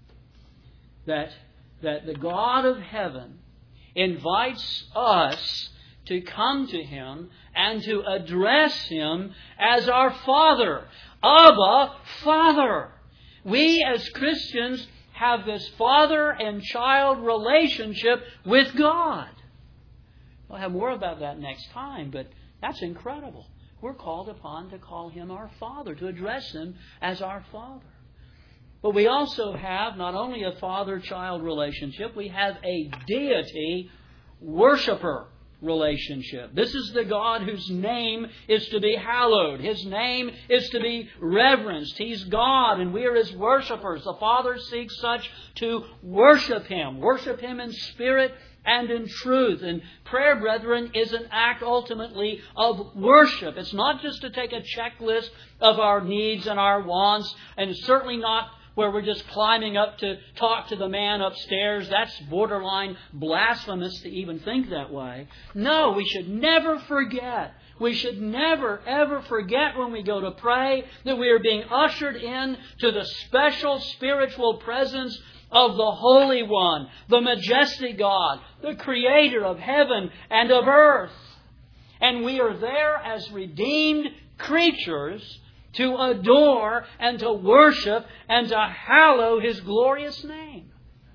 That the God of heaven invites us to come to Him and to address Him as our Father. Abba, Father. We as Christians have this father and child relationship with God. We'll have more about that next time, but that's incredible. we're called upon to call Him our Father, to address Him as our Father. But we also have not only a father-child relationship, we have a deity worshiper relationship. This is the God whose name is to be hallowed. His name is to be reverenced. He's God and we are His worshipers. The Father seeks such to worship Him. Worship Him in spirit and in truth. And prayer, brethren, is an act ultimately of worship. It's not just to take a checklist of our needs and our wants, and it's certainly not where we're just climbing up to talk to the man upstairs. That's borderline blasphemous to even think that way. No, we should never forget. We should never, ever forget when we go to pray that we are being ushered in to the special spiritual presence of the Holy One, the majestic God, the Creator of heaven and of earth. And we are there as redeemed creatures to adore and to worship and to hallow His glorious name.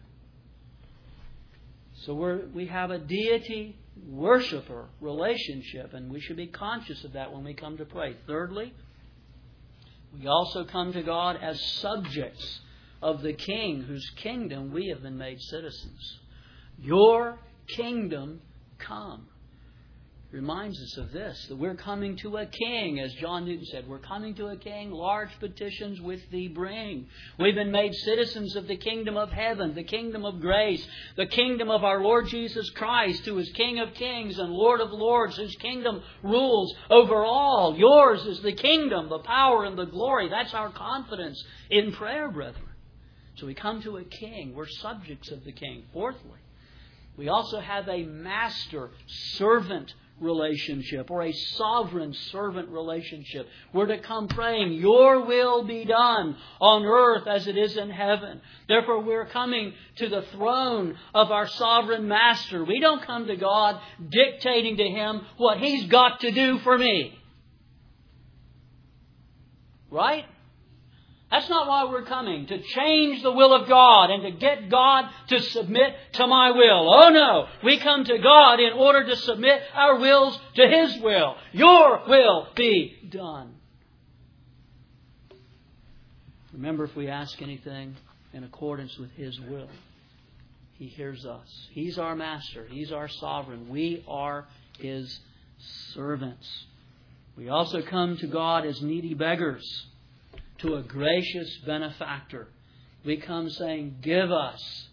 So we have a deity worshiper relationship, and we should be conscious of that when we come to pray. Thirdly, we also come to God as subjects of the King, whose kingdom we have been made citizens. Your kingdom come. Reminds us of this, that we're coming to a King, as John Newton said. We're coming to a King, large petitions with Thee bring. We've been made citizens of the kingdom of heaven, the kingdom of grace, the kingdom of our Lord Jesus Christ, who is King of kings and Lord of lords, whose kingdom rules over all. Yours is the kingdom, the power, and the glory. That's our confidence in prayer, brethren. So we come to a King. We're subjects of the King. Fourthly, we also have a master-servant relationship, or a sovereign servant relationship. We're to come praying, Your will be done on earth as it is in heaven. Therefore, we're coming to the throne of our sovereign master. We don't come to God dictating to Him what He's got to do for me. Right? That's not why we're coming, to change the will of God and to get God to submit to my will. Oh no, we come to God in order to submit our wills to His will. Your will be done. Remember, if we ask anything in accordance with His will, He hears us. He's our master. He's our sovereign. We are His servants. We also come to God as needy beggars, to a gracious benefactor. We come saying, give us,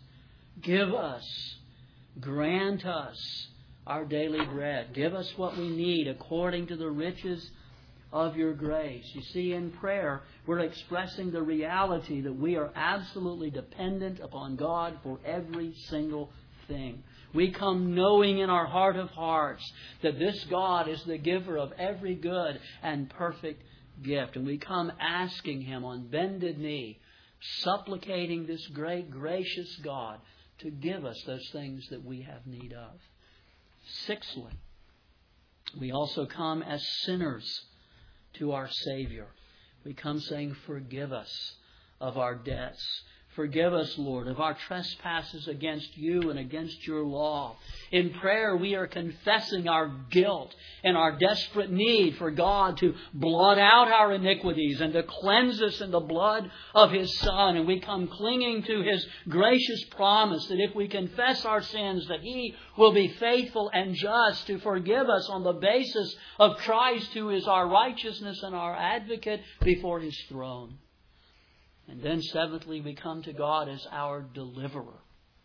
grant us our daily bread. Give us what we need according to the riches of Your grace. You see, in prayer, we're expressing the reality that we are absolutely dependent upon God for every single thing. We come knowing in our heart of hearts that this God is the giver of every good and perfect gift. And we come asking Him on bended knee, supplicating this great gracious God to give us those things that we have need of. Sixthly, we also come as sinners to our Savior. We come saying, forgive us of our debts. Forgive us, Lord, of our trespasses against You and against Your law. In prayer, we are confessing our guilt and our desperate need for God to blot out our iniquities and to cleanse us in the blood of His Son. And we come clinging to His gracious promise that if we confess our sins, that He will be faithful and just to forgive us on the basis of Christ, who is our righteousness and our advocate before His throne. And then seventhly, we come to God as our deliverer.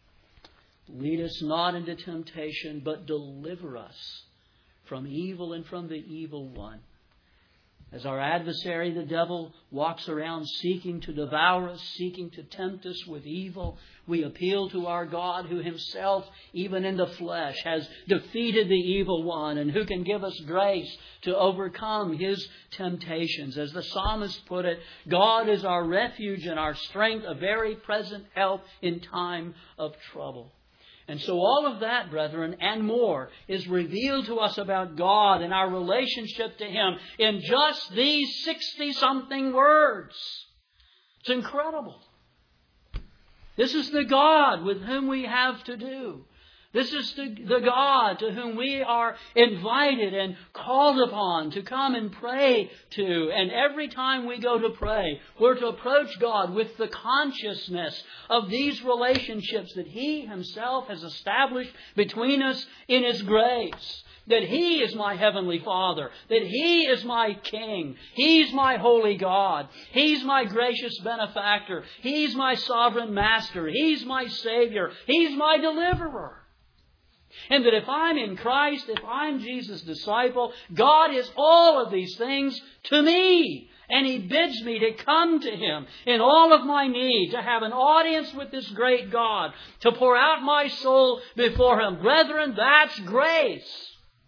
Lead us not into temptation, but deliver us from evil and from the evil one. As our adversary, the devil, walks around seeking to devour us, seeking to tempt us with evil, we appeal to our God, who Himself, even in the flesh, has defeated the evil one and who can give us grace to overcome his temptations. As the psalmist put it, God is our refuge and our strength, a very present help in time of trouble. And so all of that, brethren, and more is revealed to us about God and our relationship to Him in just these 60-something words. It's incredible. This is the God with whom we have to do. This is the God to whom we are invited and called upon to come and pray to. And every time we go to pray, we're to approach God with the consciousness of these relationships that He Himself has established between us in His grace. That He is my Heavenly Father. That He is my King. He's my holy God. He's my gracious benefactor. He's my sovereign Master. He's my Savior. He's my Deliverer. And that if I'm in Christ, if I'm Jesus' disciple, God is all of these things to me. And He bids me to come to Him in all of my need, to have an audience with this great God, to pour out my soul before Him. Brethren, that's grace.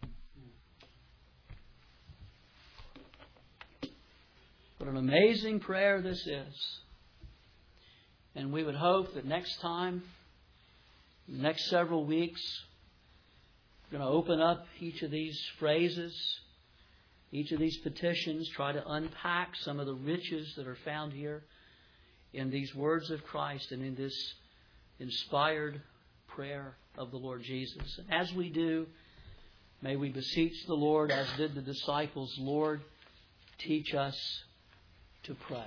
What an amazing prayer this is. And we would hope that next time, the next several weeks, we're going to open up each of these phrases, each of these petitions, try to unpack some of the riches that are found here in these words of Christ and in this inspired prayer of the Lord Jesus. And as we do, may we beseech the Lord, as did the disciples, Lord, teach us to pray.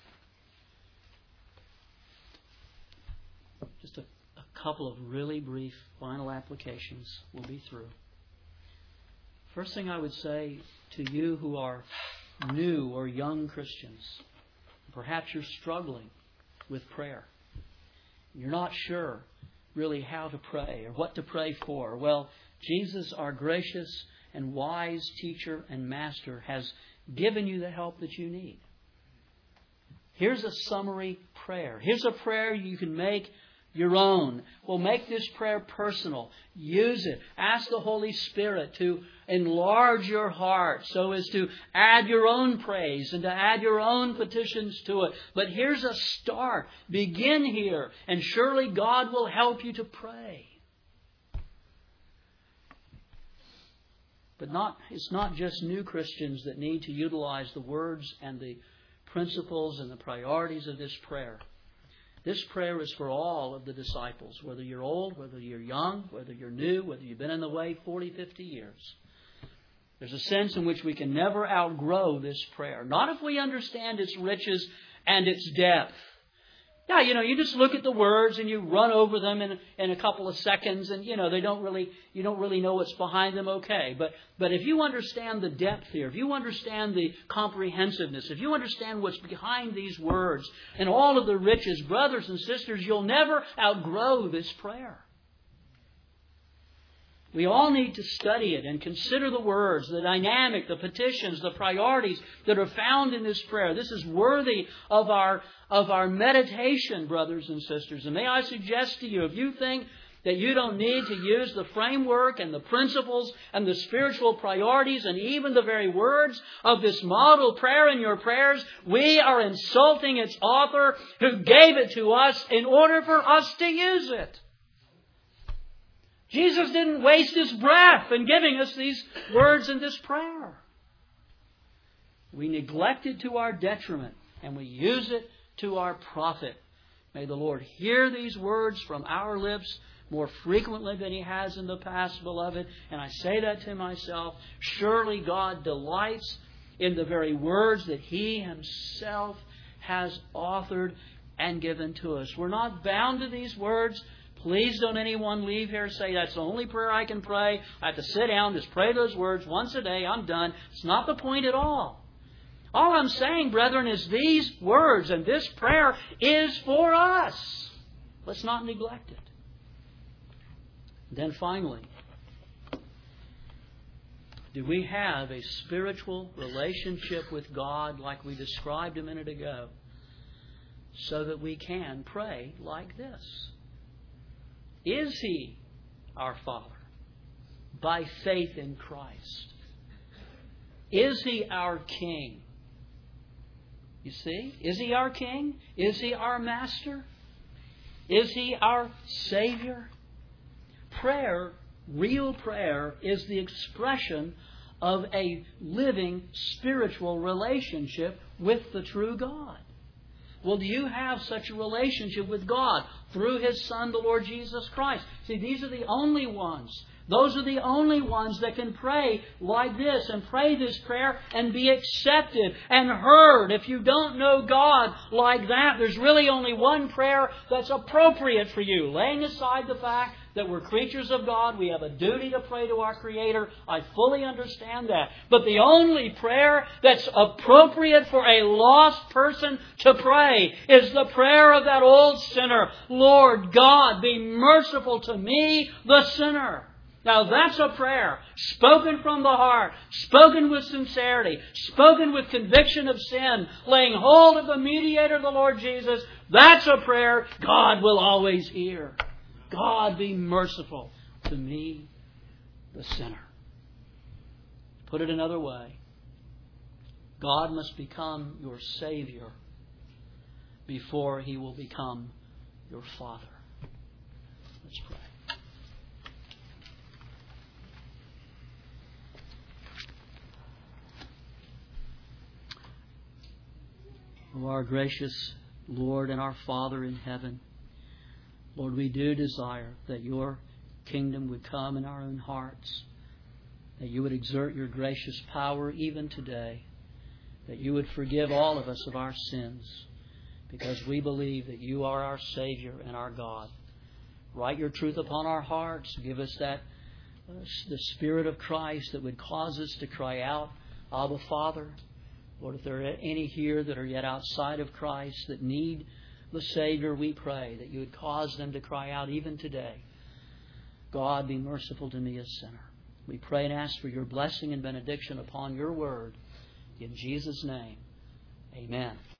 Just a couple of really brief final applications. We'll be through. First thing I would say to you who are new or young Christians, perhaps you're struggling with prayer. You're not sure really how to pray or what to pray for. Well, Jesus, our gracious and wise teacher and master, has given you the help that you need. Here's a summary prayer. Here's a prayer you can make your own. Well, make this prayer personal. Use it. Ask the Holy Spirit to enlarge your heart so as to add your own praise and to add your own petitions to it. But here's a start. Begin here, and surely God will help you to pray. But it's not just new Christians that need to utilize the words and the principles and the priorities of this prayer. This prayer is for all of the disciples, whether you're old, whether you're young, whether you're new, whether you've been in the way 40, 50 years. There's a sense in which we can never outgrow this prayer. Not if we understand its riches and its depth. Yeah, you just look at the words and you run over them in a couple of seconds, and you don't really know what's behind them. Okay, but if you understand the depth here, if you understand the comprehensiveness, if you understand what's behind these words and all of the riches, brothers and sisters, you'll never outgrow this prayer. We all need to study it and consider the words, the dynamic, the petitions, the priorities that are found in this prayer. This is worthy of our meditation, brothers and sisters. And may I suggest to you, if you think that you don't need to use the framework and the principles and the spiritual priorities and even the very words of this model prayer in your prayers, we are insulting its author who gave it to us in order for us to use it. Jesus didn't waste His breath in giving us these words in this prayer. We neglect it to our detriment, and we use it to our profit. May the Lord hear these words from our lips more frequently than He has in the past, beloved. And I say that to myself. Surely God delights in the very words that He Himself has authored and given to us. We're not bound to these words. Please don't anyone leave here and say, that's the only prayer I can pray. I have to sit down, just pray those words once a day. I'm done. It's not the point at all. All I'm saying, brethren, is these words and this prayer is for us. Let's not neglect it. Then finally, do we have a spiritual relationship with God like we described a minute ago so that we can pray like this? Is He our Father by faith in Christ? Is He our King? You see? Is He our King? Is He our Master? Is He our Savior? Prayer, real prayer, is the expression of a living spiritual relationship with the true God. Well, do you have such a relationship with God through His Son, the Lord Jesus Christ? See, these are the only ones. Those are the only ones that can pray like this and pray this prayer and be accepted and heard. If you don't know God like that, there's really only one prayer that's appropriate for you. Laying aside the fact that we're creatures of God, we have a duty to pray to our Creator. I fully understand that. But the only prayer that's appropriate for a lost person to pray is the prayer of that old sinner. Lord God, be merciful to me, the sinner. Now that's a prayer spoken from the heart, spoken with sincerity, spoken with conviction of sin, laying hold of the mediator, the Lord Jesus. That's a prayer God will always hear. God, be merciful to me, the sinner. Put it another way, God must become your Savior before He will become your Father. Let's pray. O our gracious Lord and our Father in heaven, Lord, we do desire that Your kingdom would come in our own hearts, that You would exert Your gracious power even today, that You would forgive all of us of our sins, because we believe that You are our Savior and our God. Write Your truth upon our hearts. Give us that the Spirit of Christ that would cause us to cry out, Abba, Father. Lord, if there are any here that are yet outside of Christ that need the Savior, we pray that You would cause them to cry out even today, God, be merciful to me, a sinner. We pray and ask for Your blessing and benediction upon Your word. In Jesus' name, amen.